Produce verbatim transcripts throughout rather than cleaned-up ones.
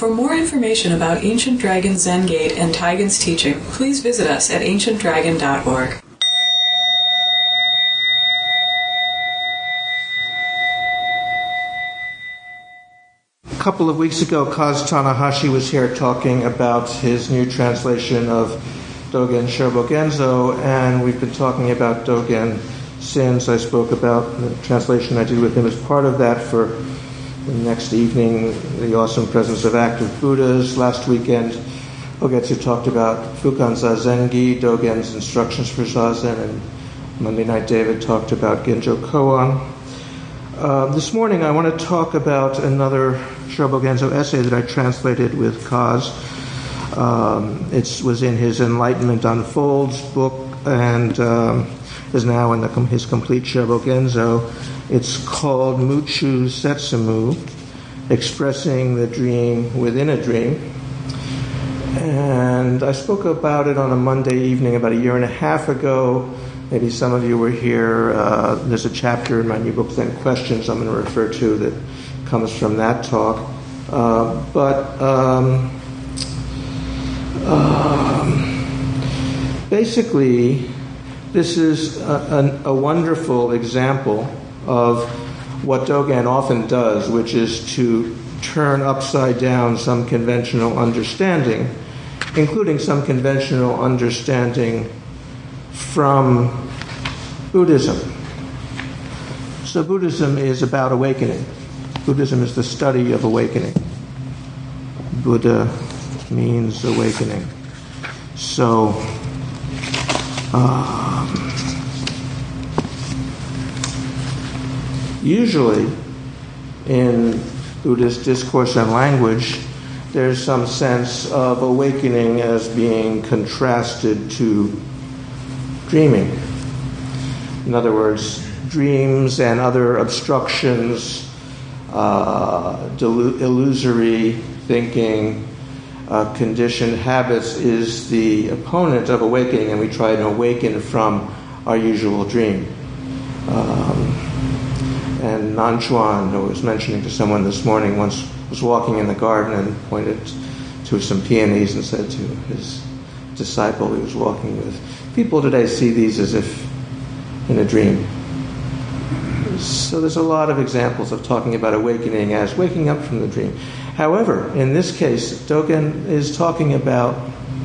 For more information about Ancient Dragon Zen Gate and Taigen's teaching, please visit us at ancient dragon dot org. A couple of weeks ago, Kaz Tanahashi was here talking about his new translation of Dogen Shobogenzo, and we've been talking about Dogen since. I spoke about the translation I did with him as part of that for the next evening, The Awesome Presence of Active Buddhas. Last weekend, Ogetsu talked about Fukan Zazengi, Dogen's instructions for Zazen, and Monday night David talked about Genjo Koan. Uh, this morning I want to talk about another Shobogenzo essay that I translated with Kaz. Um, it was in his Enlightenment Unfolds book and um, is now in the, his complete Shobogenzo. It's called Muchu Setsumu, Expressing the Dream Within a Dream. And I spoke about it on a Monday evening about a year and a half ago. Maybe some of you were here. Uh, there's a chapter in my new book, Zen Questions, I'm going to refer to that comes from that talk. Uh, but um, um, basically, this is a, a, a wonderful example of what Dogen often does, which is to turn upside down some conventional understanding, including some conventional understanding from Buddhism. So Buddhism is about awakening. Buddhism is the study of awakening. Buddha means awakening. So, um, usually in Buddhist discourse and language, there's some sense of awakening as being contrasted to dreaming. In other words, dreams and other obstructions, uh, delu- illusory thinking, uh, conditioned habits is the opponent of awakening, and we try to awaken from our usual dream. Um, and Nanchuan, who was mentioning to someone this morning, once was walking in the garden and pointed to some peonies and said to his disciple he was walking with, people today see these as if in a dream. So there's a lot of examples of talking about awakening as waking up from the dream. However, in this case, Dogen is talking about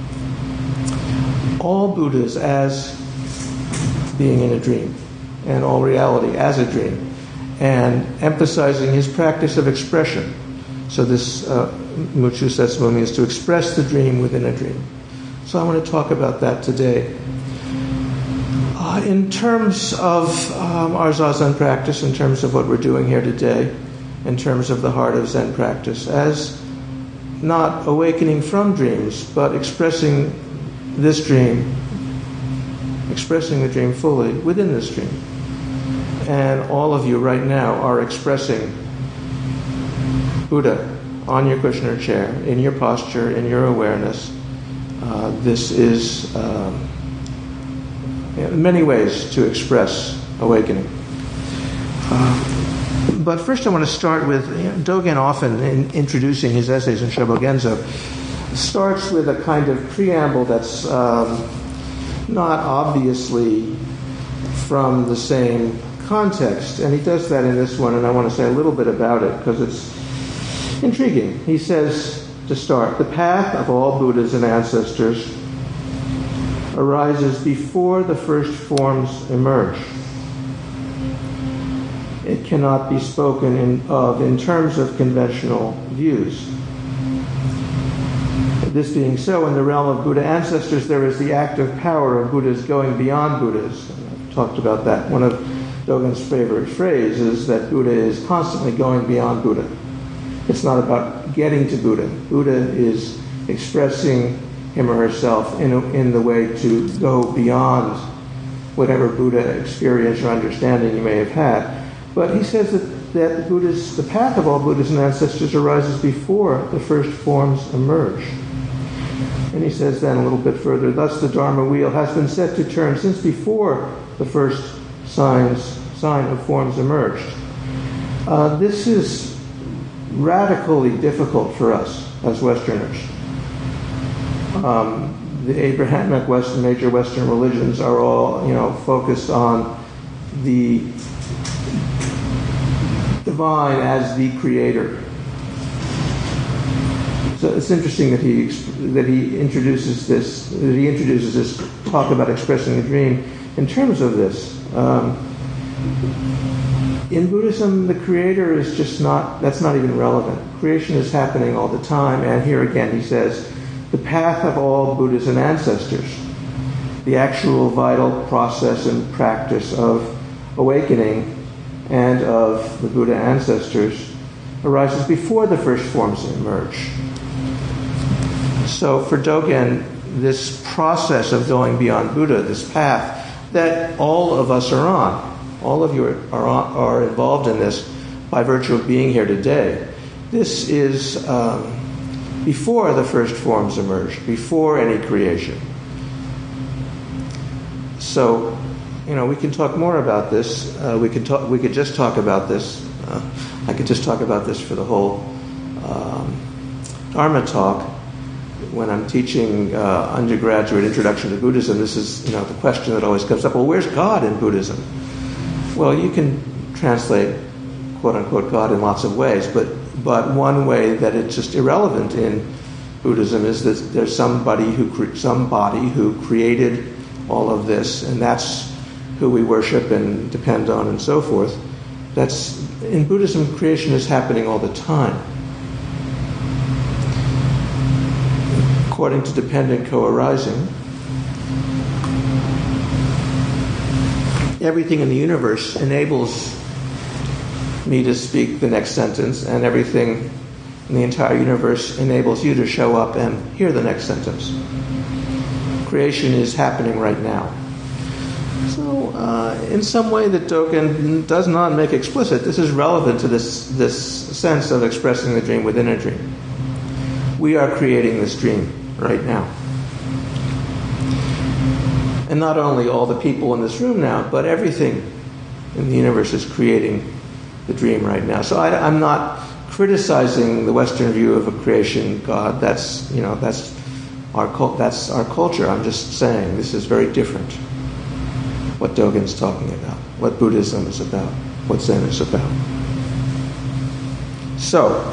all Buddhas as being in a dream, and all reality as a dream, and emphasizing his practice of expression. So this uh, Muchu Setsumu means to express the dream within a dream. So I want to talk about that today. Uh, in terms of um, our Zazen practice, in terms of what we're doing here today, in terms of the heart of Zen practice, as not awakening from dreams, but expressing this dream, expressing the dream fully within this dream. And all of you right now are expressing Buddha on your cushion or chair, in your posture, in your awareness. Uh, this is um, in many ways to express awakening. Uh, but first I want to start with, you know, Dogen often in introducing his essays in Shobogenzo starts with a kind of preamble that's um, not obviously from the same context, and he does that in this one, and I want to say a little bit about it because it's intriguing. He says, to start, the path of all Buddhas and ancestors arises before the first forms emerge. It cannot be spoken in, of in terms of conventional views. This being so, in the realm of Buddha ancestors, there is the active power of Buddhas going beyond Buddhas. I've talked about that. One of Dogen's favorite phrases is that Buddha is constantly going beyond Buddha. It's not about getting to Buddha. Buddha is expressing him or herself in, a, in the way to go beyond whatever Buddha experience or understanding you may have had. But he says that, that Buddha's, the path of all Buddhas and ancestors arises before the first forms emerge. And he says then a little bit further, thus the Dharma wheel has been set to turn since before the first signs, sign of forms emerged. Uh, this is radically difficult for us as Westerners. Um, the Abrahamic Western, major Western religions are all, you know, focused on the divine as the creator. So it's interesting that he that he introduces this that he introduces this talk about expressing the dream in terms of this. Um, in Buddhism, the creator is just not, that's not even relevant. Creation is happening all the time, and here again he says, the path of all Buddhas and ancestors, the actual vital process and practice of awakening and of the Buddha ancestors arises before the first forms emerge. So for Dogen, this process of going beyond Buddha, this path that all of us are on, all of you are, on, are involved in this by virtue of being here today. This is um, before the first forms emerged, before any creation. So, you know, we can talk more about this. Uh, we could talk. We could just talk about this. Uh, I could just talk about this for the whole um, Dharma talk. When I'm teaching uh, undergraduate introduction to Buddhism, this is, you know, the question that always comes up. Well, where's God in Buddhism? Well, you can translate "quote unquote" God in lots of ways, but but one way that it's just irrelevant in Buddhism is that there's somebody who cre- somebody who created all of this, and that's who we worship and depend on, and so forth. That's in Buddhism, creation is happening all the time. According to dependent co-arising, everything in the universe enables me to speak the next sentence, and everything in the entire universe enables you to show up and hear the next sentence. Creation is happening right now. So, uh, in some way that Dogen does not make explicit, this is relevant to this, this sense of expressing the dream within a dream. We are creating this dream right now. And not only all the people in this room now, but everything in the universe is creating the dream right now. So I, I'm not criticizing the Western view of a creation God. That's, you know, that's our cult, that's our culture. I'm just saying this is very different. What Dogen's talking about, what Buddhism is about, what Zen is about. So,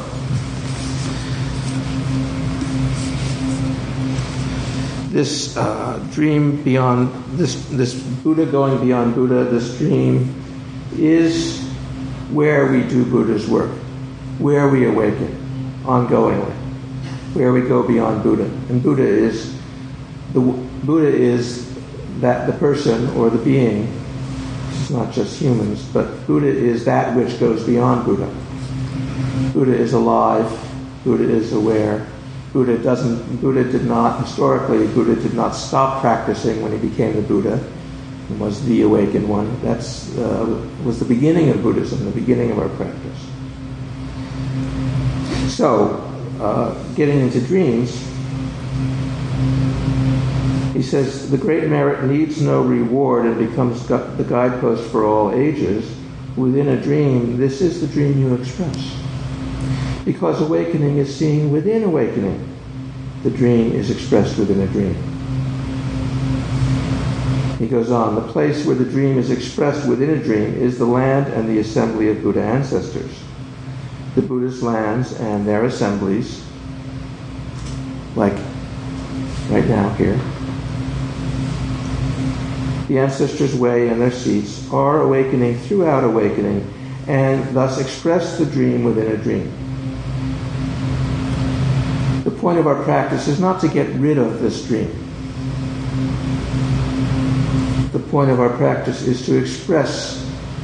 this uh, dream beyond, this, this Buddha going beyond Buddha, this dream is where we do Buddha's work, where we awaken ongoingly, where we go beyond Buddha. And Buddha is, the Buddha is that the person or the being, it's not just humans, but Buddha is that which goes beyond Buddha. Buddha is alive, Buddha is aware. Buddha doesn't, Buddha did not, historically, Buddha did not stop practicing when he became the Buddha. He was the awakened one. That's uh, was the beginning of Buddhism, the beginning of our practice. So, uh, getting into dreams, he says, the great merit needs no reward and becomes gu- the guidepost for all ages. Within a dream, this is the dream you express. Because awakening is seen within awakening. The dream is expressed within a dream. He goes on, the place where the dream is expressed within a dream is the land and the assembly of Buddha ancestors. The Buddhist lands and their assemblies, like right now here, the ancestors' way and their seats are awakening throughout awakening, and thus express the dream within a dream. The point of our practice is not to get rid of this dream. The point of our practice is to express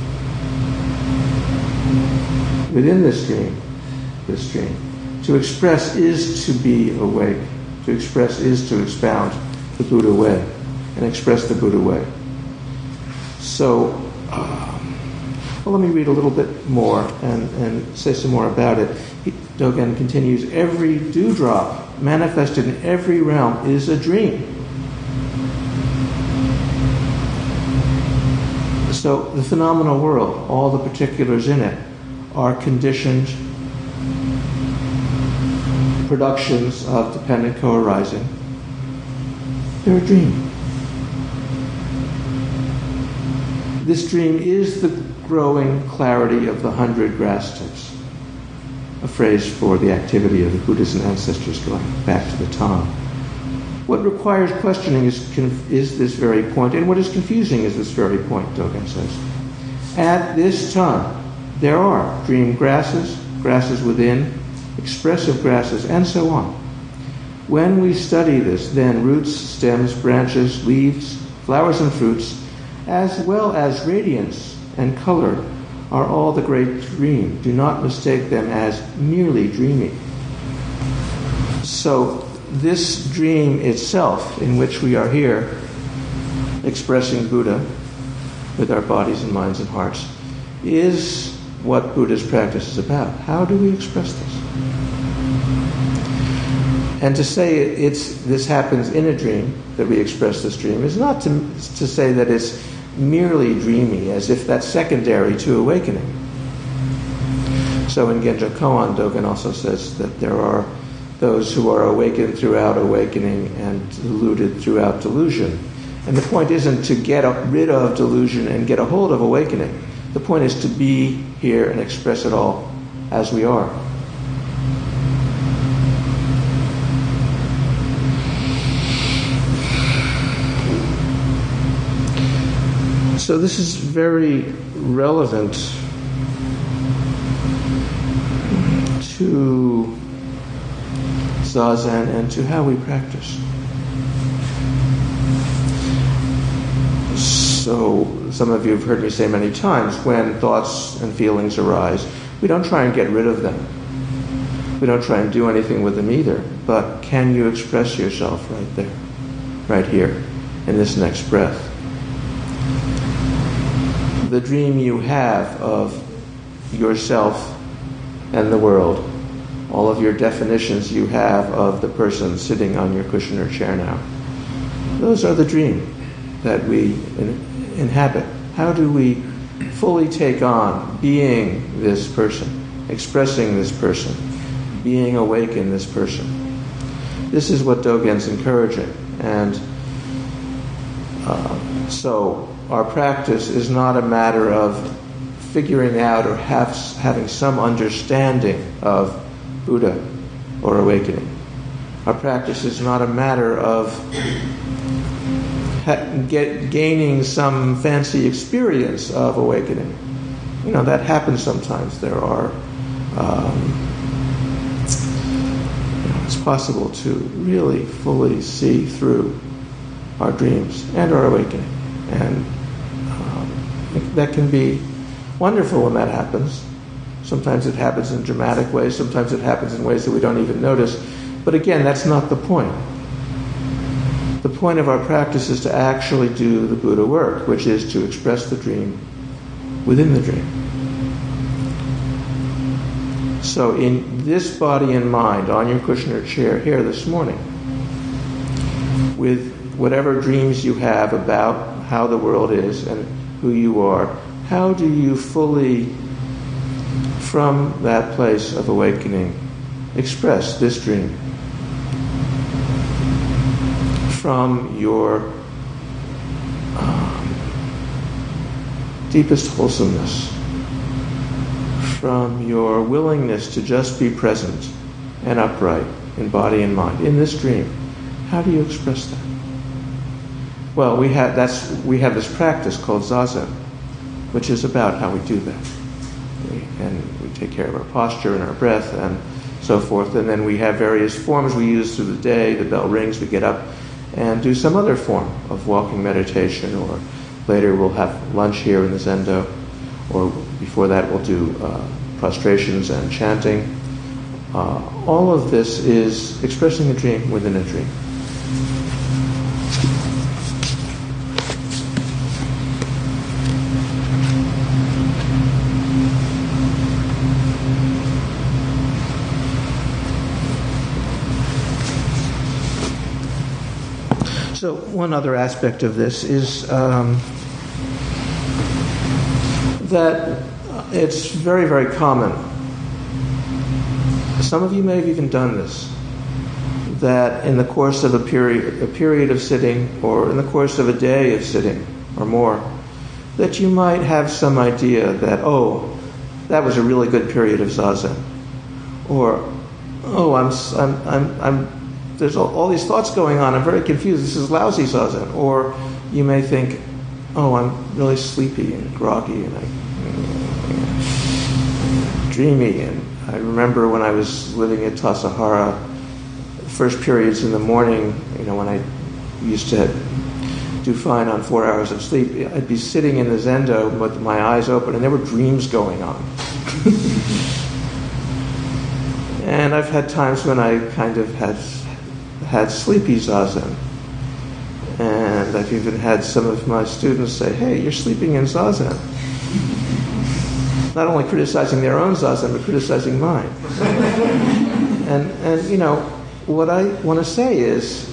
within this dream, this dream. To express is to be awake. To express is to expound the Buddha way and express the Buddha way. So, um, well, let me read a little bit more and, and say some more about it. He, Dogen continues, every dewdrop manifested in every realm is a dream. So the phenomenal world, all the particulars in it, are conditioned productions of dependent co-arising, they're a dream. This dream is the growing clarity of the hundred grass tips, a phrase for the activity of the Buddhas and ancestors going back to the Tang. What requires questioning is, is this very point, and what is confusing is this very point, Dogen says. At this time, there are dream grasses, grasses within, expressive grasses, and so on. When we study this, then roots, stems, branches, leaves, flowers, and fruits, as well as radiance and color, are all the great dream. Do not mistake them as merely dreaming. So this dream itself, in which we are here, expressing Buddha with our bodies and minds and hearts, is what Buddha's practice is about. How do we express this? And to say it's this happens in a dream, that we express this dream, is not to, to say that it's merely dreamy, as if that's secondary to awakening. So in Genjo Koan, Dogen also says that there are those who are awakened throughout awakening and deluded throughout delusion. And the point isn't to get rid of delusion and get a hold of awakening. The point is to be here and express it all as we are. So this is very relevant to Zazen and to how we practice. So some of you have heard me say many times, when thoughts and feelings arise, we don't try and get rid of them. We don't try and do anything with them either. But can you express yourself right there, right here, in this next breath? The dream you have of yourself and the world, all of your definitions you have of the person sitting on your cushion or chair now, those are the dream that we in, inhabit. How do we fully take on being this person, expressing this person, being awake in this person? This is what Dogen's encouraging. And uh, so our practice is not a matter of figuring out or have, having some understanding of Buddha or awakening. Our practice is not a matter of ha- get, gaining some fancy experience of awakening. You know, that happens sometimes. There are, um, you know, it's possible to really fully see through our dreams and our awakening. And um, that can be wonderful when that happens. Sometimes it happens in dramatic ways, sometimes it happens in ways that we don't even notice. But again, that's not the point. The point of our practice is to actually do the Buddha work, which is to express the dream within the dream. So in this body and mind, on your cushion or chair here this morning, with whatever dreams you have about how the world is and who you are, how do you fully, from that place of awakening, express this dream? From your um, deepest wholesomeness, from your willingness to just be present and upright in body and mind, in this dream, how do you express that? Well, we have that's we have this practice called Zazen, which is about how we do that. We, and we take care of our posture and our breath and so forth. And then we have various forms we use through the day. The bell rings, we get up and do some other form of walking meditation, or later we'll have lunch here in the Zendo, or before that we'll do uh, prostrations and chanting. Uh, all of this is expressing a dream within a dream. So one other aspect of this is um, that it's very, very common. Some of you may have even done this. that in the course of a period, a period of sitting, or in the course of a day of sitting, or more, that you might have some idea that, oh, that was a really good period of zazen, or, oh, I'm, I'm, I'm, I'm there's all, all these thoughts going on, I'm very confused, this is lousy zazen, or you may think, oh, I'm really sleepy and groggy and I, dreamy, and I remember when I was living at Tassajara, the first periods in the morning, you know, when I used to do fine on four hours of sleep, I'd be sitting in the zendo with my eyes open, and there were dreams going on. And I've had times when I kind of had had sleepy zazen. And I've even had some of my students say, hey, you're sleeping in zazen. Not only criticizing their own zazen, but criticizing mine. and, and, you know, what I want to say is,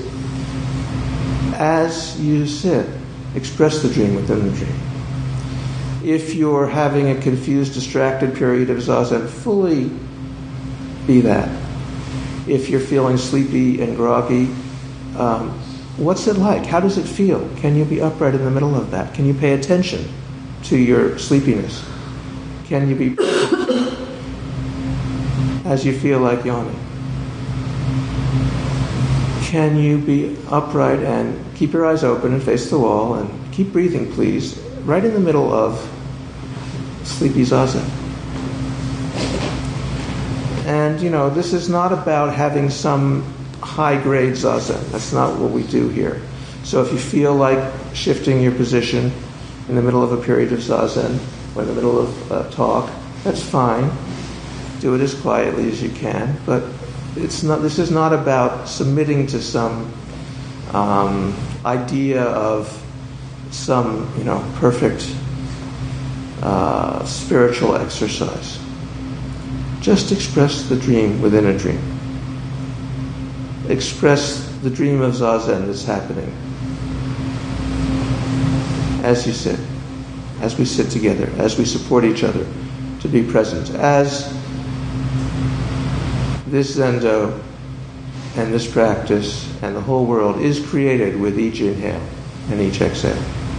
as you sit, express the dream within the dream. If you're having a confused, distracted period of zazen, fully be that. If you're feeling sleepy and groggy, um, what's it like? How does it feel? Can you be upright in the middle of that? Can you pay attention to your sleepiness? Can you be present as you feel like yawning? Can you be upright and keep your eyes open and face the wall and keep breathing, please, right in the middle of sleepy zazen? And, you know, this is not about having some high-grade zazen. That's not what we do here. So if you feel like shifting your position in the middle of a period of zazen or in the middle of a talk, that's fine. Do it as quietly as you can. But it's not. This is not about submitting to some um, idea of some, you know, perfect uh, spiritual exercise. Just express the dream within a dream. Express the dream of zazen that's happening as you sit, as we sit together, as we support each other to be present, as this zendo and this practice and the whole world is created with each inhale and each exhale.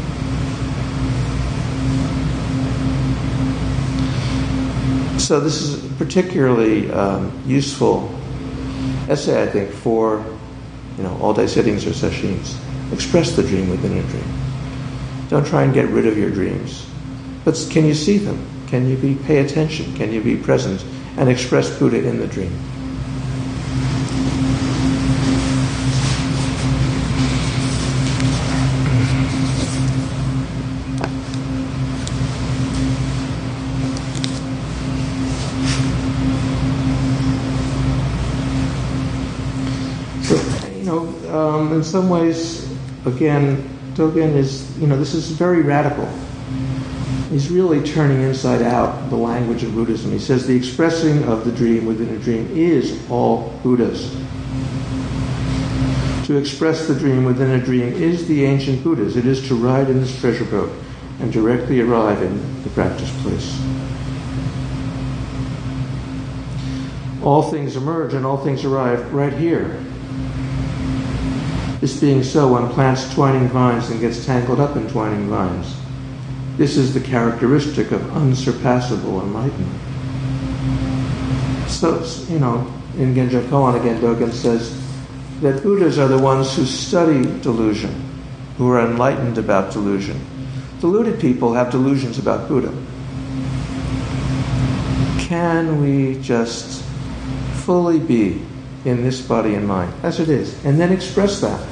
So this is a particularly um, useful essay, I think, for, you know, all-day sittings or sessions. Express the dream within a dream. Don't try and get rid of your dreams. But can you see them? Can you be pay attention? Can you be present and express Buddha in the dream? Um, in some ways, again, Dogen is, you know, this is very radical. He's really turning inside out the language of Buddhism. He says the expressing of the dream within a dream is all Buddhas. To express the dream within a dream is the ancient Buddhas. It is to ride in this treasure boat and directly arrive in the practice place. All things emerge and all things arrive right here. This being so, one plants twining vines and gets tangled up in twining vines. This is the characteristic of unsurpassable enlightenment. So, you know, in Genja Koan again, Dogen says that Buddhas are the ones who study delusion, who are enlightened about delusion. Deluded people have delusions about Buddha. Can we just fully be in this body and mind, as it is, and then express that?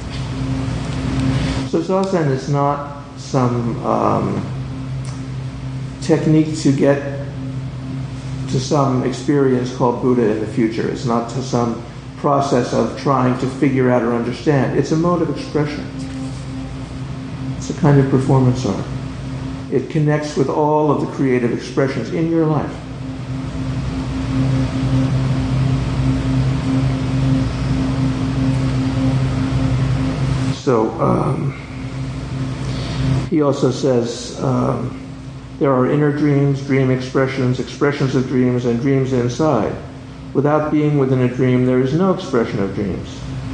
So zazen is not some um, technique to get to some experience called Buddha in the future. It's not to some process of trying to figure out or understand. It's a mode of expression. It's a kind of performance art. It connects with all of the creative expressions in your life. So um, he also says um, there are inner dreams, dream expressions, expressions of dreams, and dreams inside. Without being within a dream, there is no expression of dreams.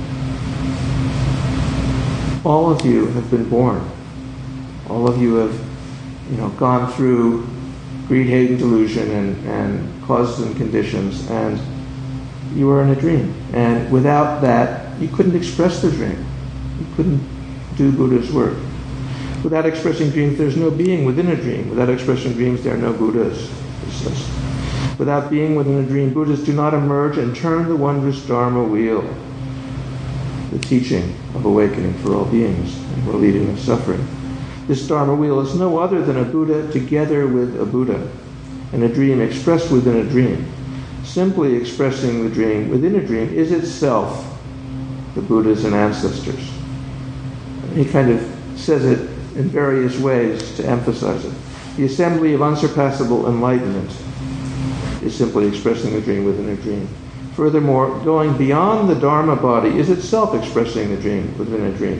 All of you have been born. All of you have, you know, gone through greed, hate, and delusion and, and causes and conditions, and you are in a dream. And without that, you couldn't express the dream. You couldn't do Buddha's work. Without expressing dreams, there's no being within a dream. Without expressing dreams, there are no Buddhas, he says. Without being within a dream, Buddhas do not emerge and turn the wondrous Dharma wheel, the teaching of awakening for all beings and relieving of suffering. This Dharma wheel is no other than a Buddha together with a Buddha, and a dream expressed within a dream. Simply expressing the dream within a dream is itself the Buddhas and ancestors. He kind of says it in various ways to emphasize it. The assembly of unsurpassable enlightenment is simply expressing the dream within a dream. Furthermore, going beyond the Dharma body is itself expressing the dream within a dream.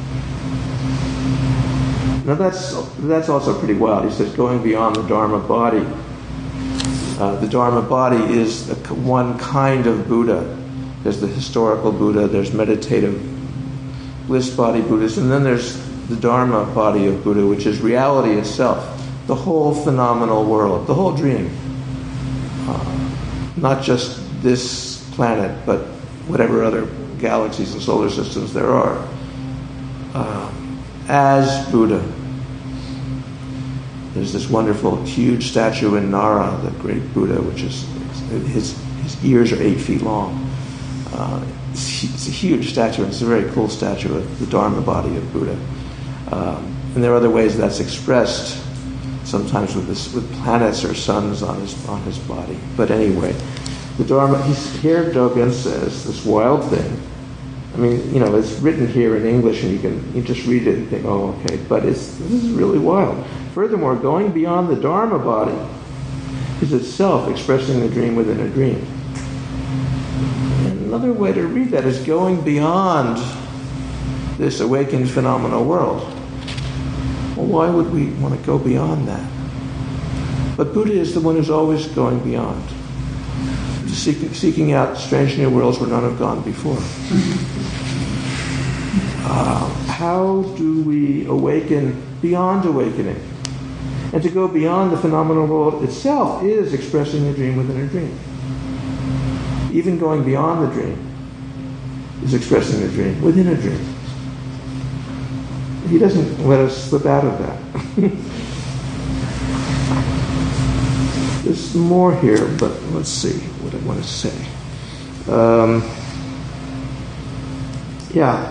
Now that's that's also pretty wild. He says going beyond the Dharma body. Uh, the Dharma body is the one kind of Buddha. There's the historical Buddha, there's meditative bliss body Buddhas, and then there's the Dharma body of Buddha, which is reality itself, the whole phenomenal world, the whole dream. Uh, not just this planet, but whatever other galaxies and solar systems there are. Uh, as Buddha. There's this wonderful, huge statue in Nara, the great Buddha, which is, his, his ears are eight feet long. Uh, it's, it's a huge statue, and it's a very cool statue of the Dharma body of Buddha. Um, and there are other ways that's expressed, sometimes with this, with planets or suns on his on his body. But anyway, the Dharma. He's, here Dogen says this wild thing. I mean, you know, it's written here in English, and you can you just read it and think, oh, okay. But it's this is really wild. Furthermore, going beyond the Dharma body is itself expressing the dream within a dream. And another way to read that is going beyond this awakened phenomenal world. Well, why would we want to go beyond that? But Buddha is the one who's always going beyond, seeking, seeking out strange new worlds where none have gone before. Uh, how do we awaken beyond awakening? And to go beyond the phenomenal world itself is expressing the dream within a dream. Even going beyond the dream is expressing the dream within a dream. He doesn't let us slip out of that. There's more here, but let's see what I want to say. Um, yeah.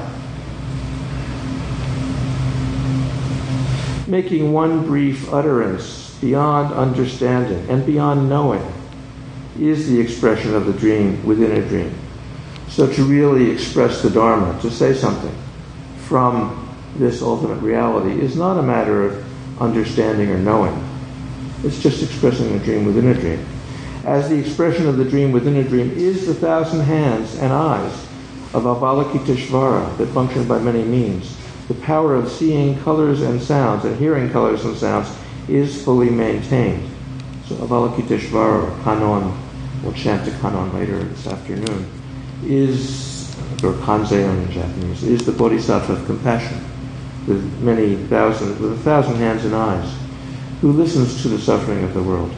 Making one brief utterance beyond understanding and beyond knowing is the expression of the dream within a dream. So to really express the Dharma, to say something from this ultimate reality, is not a matter of understanding or knowing. It's just expressing a dream within a dream. As the expression of the dream within a dream is the thousand hands and eyes of Avalokiteshvara that function by many means, the power of seeing colors and sounds and hearing colors and sounds is fully maintained. So Avalokiteshvara, or Kannon, we'll chant the Kannon later this afternoon, is, or Kanzeon in Japanese, is the Bodhisattva of compassion, with many thousand, with a thousand hands and eyes, who listens to the suffering of the world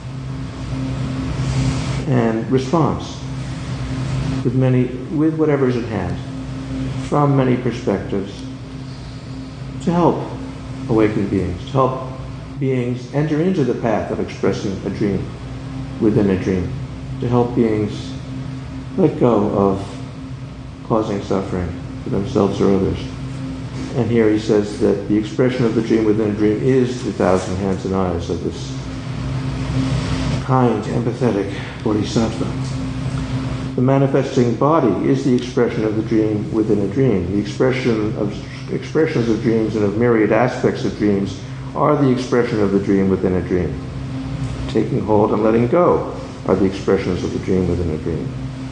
and responds with many, with whatever is at hand, from many perspectives, to help awakened beings, to help beings enter into the path of expressing a dream within a dream, to help beings let go of causing suffering for themselves or others. And here he says that the expression of the dream within a dream is the thousand hands and eyes of this kind, empathetic bodhisattva. The manifesting body is the expression of the dream within a dream. The expression of expressions of dreams and of myriad aspects of dreams are the expression of the dream within a dream. Taking hold and letting go are the expressions of the dream within a dream.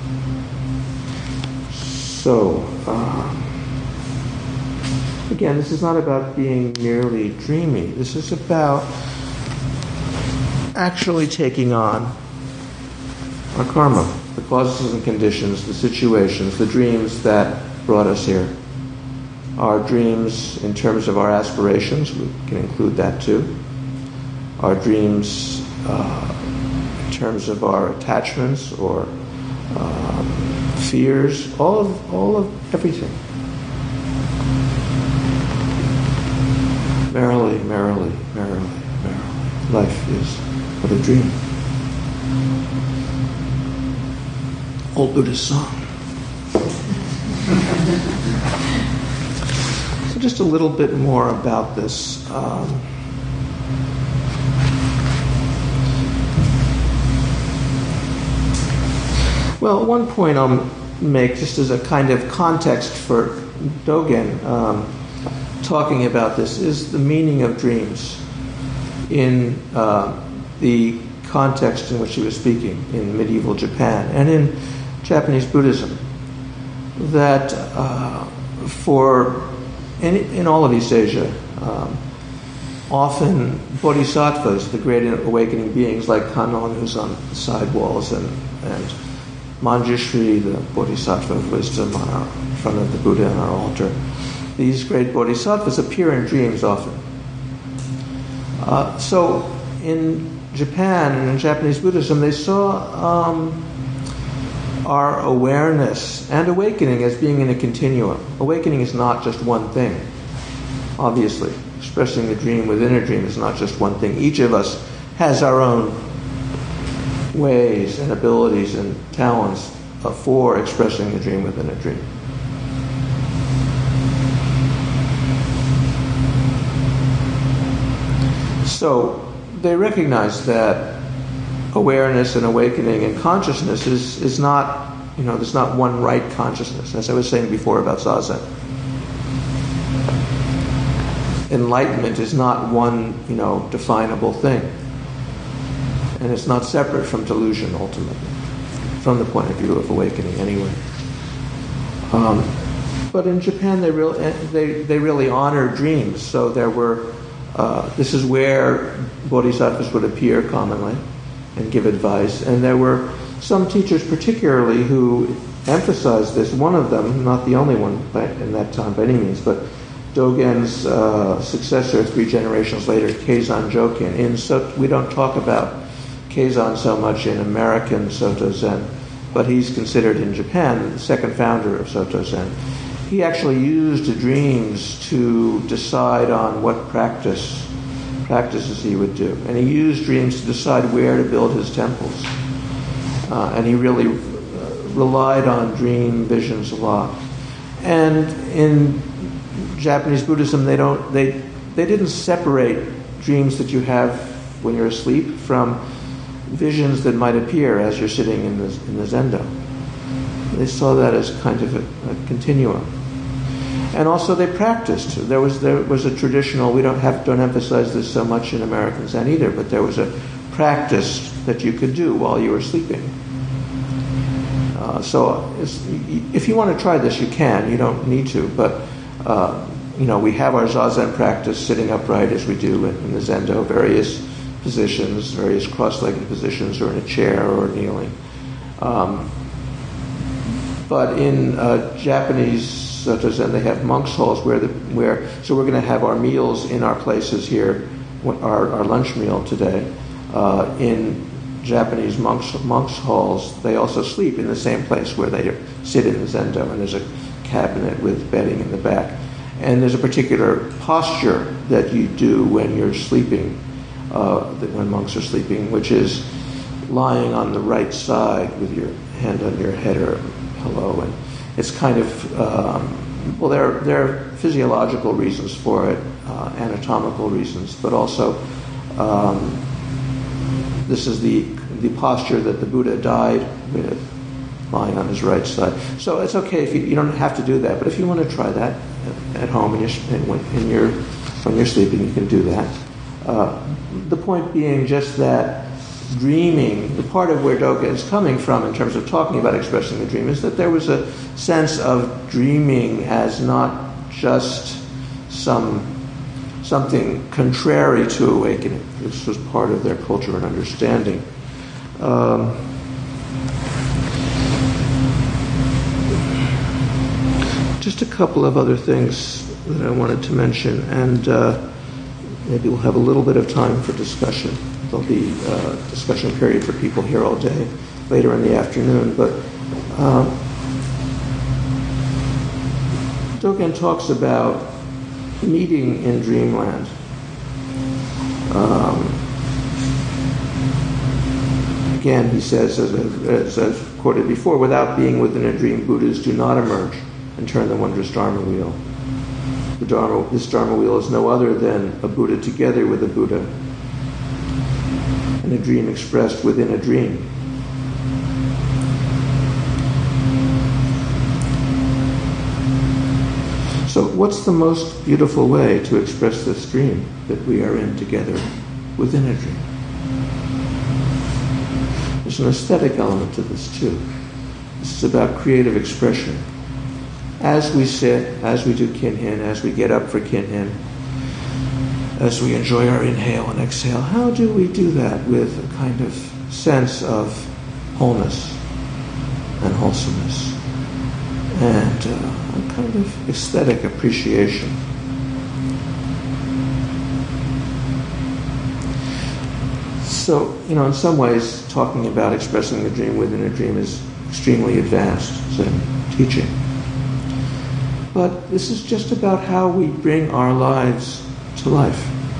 So, um, again, this is not about being merely dreamy. This is about actually taking on our karma. causes and conditions, the situations, the dreams that brought us here. Our dreams in terms of our aspirations, we can include that too. Our dreams uh, in terms of our attachments or um, fears, all of, all of everything. Merrily, merrily, merrily, merrily. Life is but a dream. Old Buddhist song. So just a little bit more about this. Um, well, one point I'll make just as a kind of context for Dogen um, talking about this is the meaning of dreams in uh, the context in which he was speaking in medieval Japan and in Japanese Buddhism. That uh, for in, in all of East Asia, um, often bodhisattvas, the great awakening beings like Kannon, who's on the side walls, and, and Manjushri, the bodhisattva of wisdom on our, in front of the Buddha on our altar, these great bodhisattvas appear in dreams often. Uh, so in Japan and in Japanese Buddhism, they saw um, our awareness and awakening as being in a continuum. Awakening is not just one thing, obviously. Expressing a dream within a dream is not just one thing. Each of us has our own ways and abilities and talents for expressing the dream within a dream. So they recognize that awareness and awakening and consciousness is, is not, you know, there's not one right consciousness, as I was saying before about Zazen. Enlightenment is not one, you know, definable thing. And it's not separate from delusion, ultimately, from the point of view of awakening, anyway. Um, but in Japan, they really, they, they really honor dreams. So there were, uh, this is where bodhisattvas would appear commonly and give advice. And there were some teachers particularly who emphasized this. One of them, not the only one by, in that time by any means, but Dogen's uh, successor three generations later, Keizan Jokin. In so, we don't talk about Keizan so much in American Soto Zen, but he's considered in Japan the second founder of Soto Zen. He actually used dreams to decide on what practice practices he would do. And he used dreams to decide where to build his temples. Uh, and he really uh, relied on dream visions a lot. And in Japanese Buddhism, they don't they they didn't separate dreams that you have when you're asleep from visions that might appear as you're sitting in the in the zendo. They saw that as kind of a, a continuum. And also they practiced. There was there was a traditional, we don't have don't emphasize this so much in American Zen either, but there was a practice that you could do while you were sleeping. Uh, so it's, if you want to try this, you can. You don't need to, but uh, you know, we have our Zazen practice sitting upright as we do in, in the Zendo, various positions, various cross-legged positions, or in a chair or kneeling. Um, but in uh, Japanese Soto Zen, they have monks' halls where the where. So we're going to have our meals in our places here, our, our lunch meal today. Uh, in Japanese monks monks' halls, they also sleep in the same place where they sit in the Zendo, and there's a cabinet with bedding in the back. And there's a particular posture that you do when you're sleeping, uh, that when monks are sleeping, which is lying on the right side with your hand on your head or pillow. And it's kind of, um, well, there, there are physiological reasons for it, uh, anatomical reasons, but also um, this is the, the posture that the Buddha died with, lying on his right side. So it's okay if you, you don't have to do that, but if you want to try that at home and you're, in your, when you're sleeping, you can do that. Uh, the point being just that dreaming, the part of where Dogen is coming from in terms of talking about expressing the dream, is that there was a sense of dreaming as not just some something contrary to awakening. This was part of their culture and understanding. Um, just a couple of other things that I wanted to mention, and uh, maybe we'll have a little bit of time for discussion. There'll be a discussion period for people here all day, later in the afternoon. But um, Dogen talks about meeting in dreamland. Um, again, he says, as, as I've quoted before, without being within a dream, Buddhas do not emerge and turn the wondrous Dharma wheel. The Dharma, this Dharma wheel is no other than a Buddha together with a Buddha, and a dream expressed within a dream. So what's the most beautiful way to express this dream that we are in together within a dream? There's an aesthetic element to this too. This is about creative expression. As we sit, as we do kinhin, as we get up for kinhin, as we enjoy our inhale and exhale, how do we do that with a kind of sense of wholeness and wholesomeness and uh, a kind of aesthetic appreciation? So, you know, in some ways, talking about expressing the dream within a dream is extremely advanced Zen teaching. But this is just about how we bring our lives to life.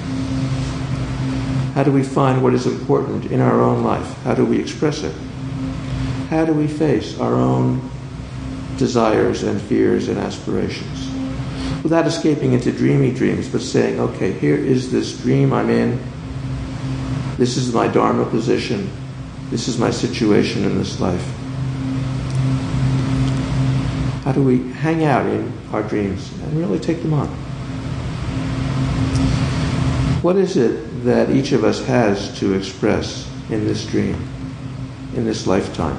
How do we find what is important in our own life? How do we express it? How do we face our own desires and fears and aspirations without escaping into dreamy dreams, but saying, okay, here is this dream I'm in. This is my Dharma position. This is my situation in this life. How do we hang out in our dreams and really take them on? What is it that each of us has to express in this dream, in this lifetime?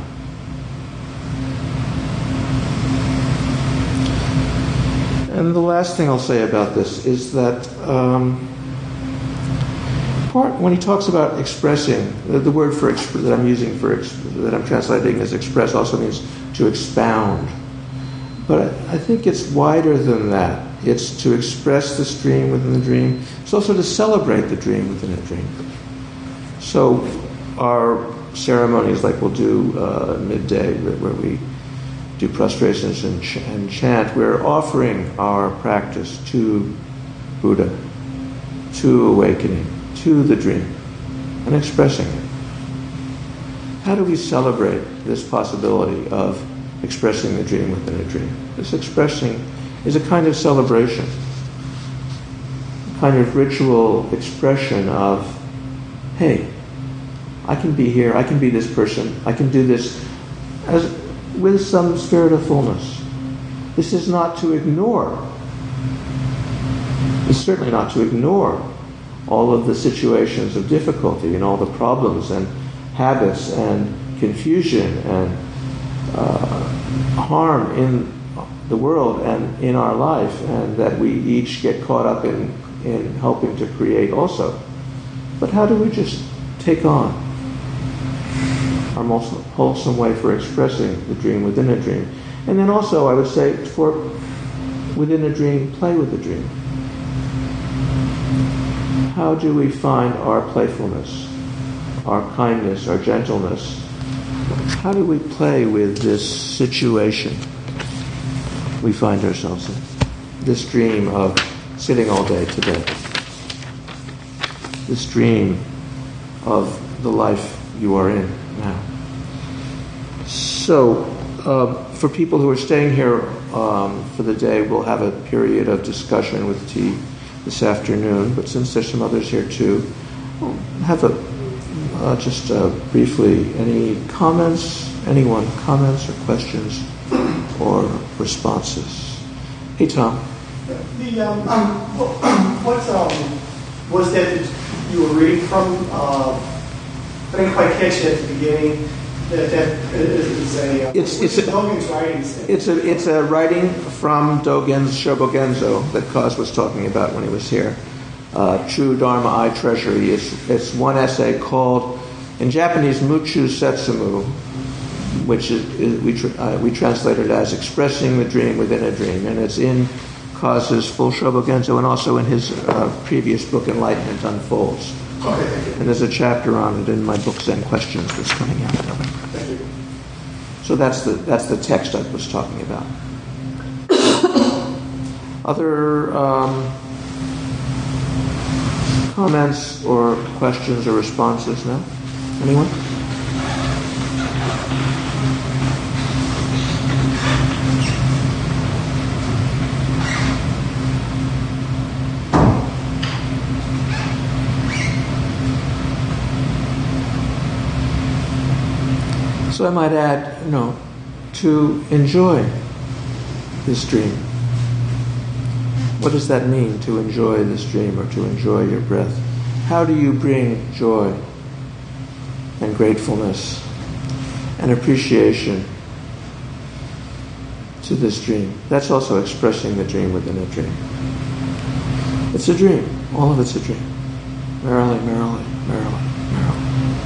And the last thing I'll say about this is that um, part, when he talks about expressing, the, the word for exp- that I'm using for exp- that I'm translating as express also means to expound. But I think it's wider than that. It's to express this dream within the dream. It's also to celebrate the dream within a dream. So our ceremonies, like we'll do uh, midday, where we do prostrations and, ch- and chant, we're offering our practice to Buddha, to awakening, to the dream, and expressing it. How do we celebrate this possibility of expressing the dream within a dream? This expressing is a kind of celebration, a kind of ritual expression of, hey, I can be here, I can be this person, I can do this as with some spirit of fullness. This is not to ignore, it's certainly not to ignore all of the situations of difficulty and all the problems and habits and confusion and uh, harm in the world and in our life, and that we each get caught up in, in helping to create also. But how do we just take on our most wholesome way for expressing the dream within a dream? And then also, I would say, for within a dream, play with the dream. How do we find our playfulness, our kindness, our gentleness? How do we play with this situation we find ourselves in? This dream of sitting all day today. This dream of the life you are in now. So, uh, for people who are staying here um, for the day, we'll have a period of discussion with tea this afternoon. But since there's some others here too, we'll have a uh, just uh, briefly, any comments? Anyone, comments or questions or responses? Hey, Tom. The um, um, what um, was that you were reading from? Uh, I didn't quite catch it at the beginning. That, that is a. Uh, it's it's a, Dogen's writings. It's a it's a writing from Dogen's Shobogenzo that Kaz was talking about when he was here. Uh, True Dharma I Treasury. It's it's one essay called, in Japanese, Muchu Setsumu, which is, is we tr- uh, we translate it as expressing the dream within a dream, and it's in Cause's Full Shobo Genzo and also in his uh, previous book Enlightenment Unfolds. Okay. And there's a chapter on it in my book Zen Questions that's coming out. Thank you. So that's the that's the text I was talking about. Other um, comments or questions or responses? No? Anyone? So I might add, you know, to enjoy this dream. What does that mean, to enjoy this dream or to enjoy your breath? How do you bring joy and gratefulness and appreciation to this dream? That's also expressing the dream within a dream. It's a dream. All of it's a dream. Merrily, merrily, merrily, merrily.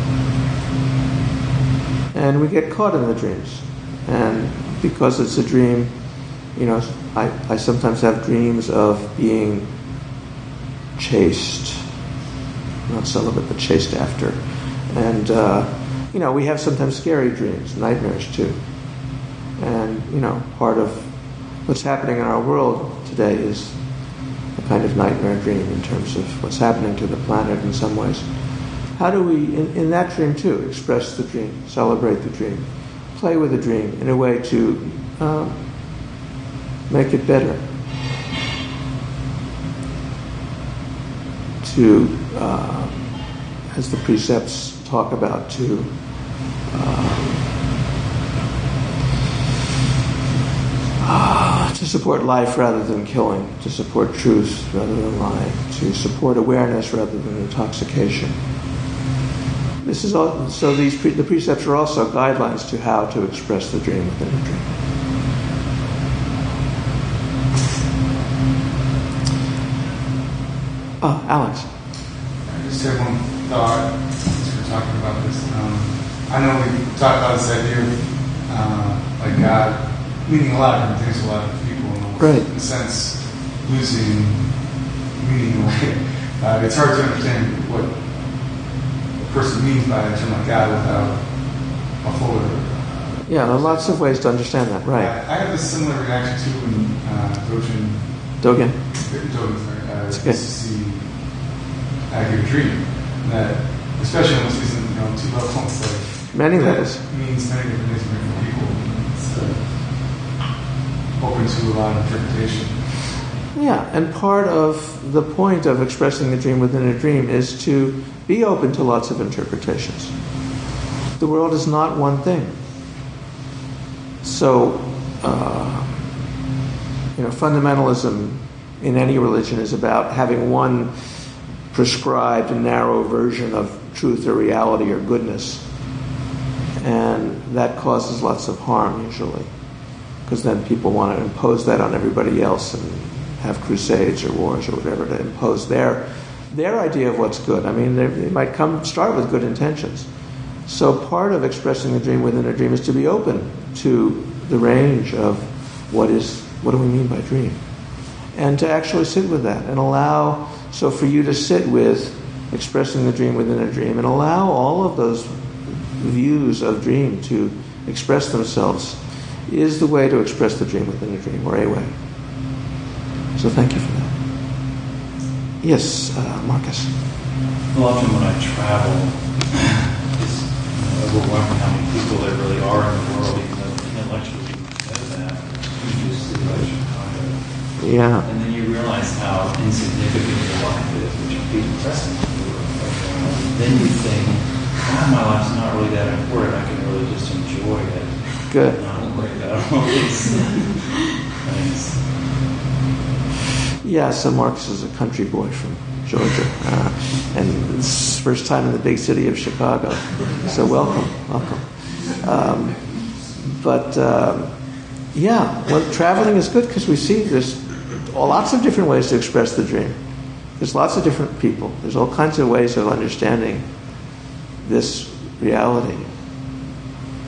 And we get caught in the dreams. And because it's a dream, you know, I, I sometimes have dreams of being chased. Not celibate, but chased after. And, uh, you know, we have sometimes scary dreams, nightmares too. And, you know, part of what's happening in our world today is a kind of nightmare dream in terms of what's happening to the planet in some ways. How do we, in, in that dream too, express the dream, celebrate the dream, play with the dream in a way to uh, make it better, to, uh, as the precepts talk about, to uh, uh, to support life rather than killing, to support truth rather than lying, to support awareness rather than intoxication. This is all, so these pre, the precepts are also guidelines to how to express the dream within a dream. Oh, Alex. I just had one thought since we're talking about this. Um, I know we talked about this idea of uh, like God meaning a lot of different things to a lot of people, and almost, right. in a sense, losing meaning away. Uh, it's hard to understand what a person means by a term like God without a fuller. Uh, yeah, there are lots of ways to understand that, right. I, I have a similar reaction to when uh, Dogen, Dogen. Dogen, sorry, uh, It's good. to see I hear dream. That, especially when it's using, you know, two levels, like many levels. Means many different things for different people. It's uh, open to a lot of interpretation. Yeah, and part of the point of expressing the dream within a dream is to be open to lots of interpretations. The world is not one thing. So, uh, you know, fundamentalism in any religion is about having one prescribed narrow version of truth or reality or goodness. And that causes lots of harm usually, because then people want to impose that on everybody else and have crusades or wars or whatever to impose their their idea of what's good. I mean, they, they might come start with good intentions. So part of expressing the dream within a dream is to be open to the range of what is what do we mean by dream, and to actually sit with that and allow. So for you to sit with expressing the dream within a dream and allow all of those views of dream to express themselves is the way to express the dream within a dream, or a way. So thank you for that. Yes, uh, Marcus. Well, often when I travel, it's overwhelming how many people there really are in the world, even though intellectually you know that. You just see like Chicago. Yeah. And then you realize how insignificant your life is, which can be depressing to you. Then you think, God, my life's not really that important. I can really just enjoy it. Good. Not worry about all these things. Yeah, so Marcus is a country boy from Georgia, uh, and it's his first time in the big city of Chicago. So welcome, welcome. Um, but uh, yeah, well, traveling is good because we see there's lots of different ways to express the dream. There's lots of different people. There's all kinds of ways of understanding this reality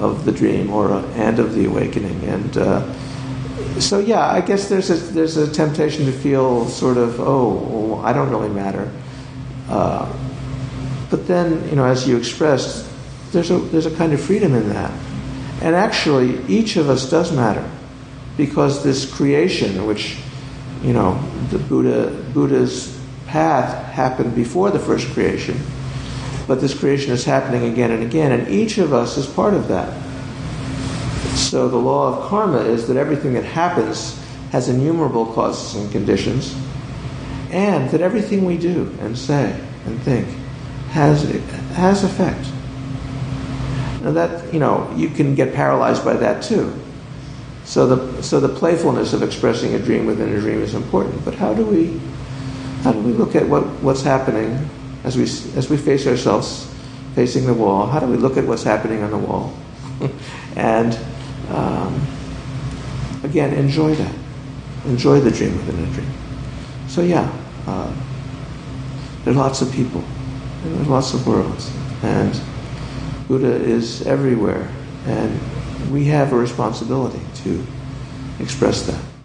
of the dream or uh, and of the awakening. And uh, so, yeah, I guess there's a, there's a temptation to feel sort of, oh, well, I don't really matter. Uh, but then, you know, as you expressed, there's a there's a kind of freedom in that. And actually, each of us does matter, because this creation, which, you know, the Buddha Buddha's path happened before the first creation, but this creation is happening again and again, and each of us is part of that. So the law of karma is that everything that happens has innumerable causes and conditions, and that everything we do and say and think has has effect. Now that, you know, you can get paralyzed by that too. So the so the playfulness of expressing a dream within a dream is important. But how do we how do we look at what, what's happening as we as we face ourselves facing the wall? How do we look at what's happening on the wall, and um, again enjoy that, enjoy the dream within a dream. So yeah, uh, there are lots of people, and there's lots of worlds, and Buddha is everywhere, and we have a responsibility to express that.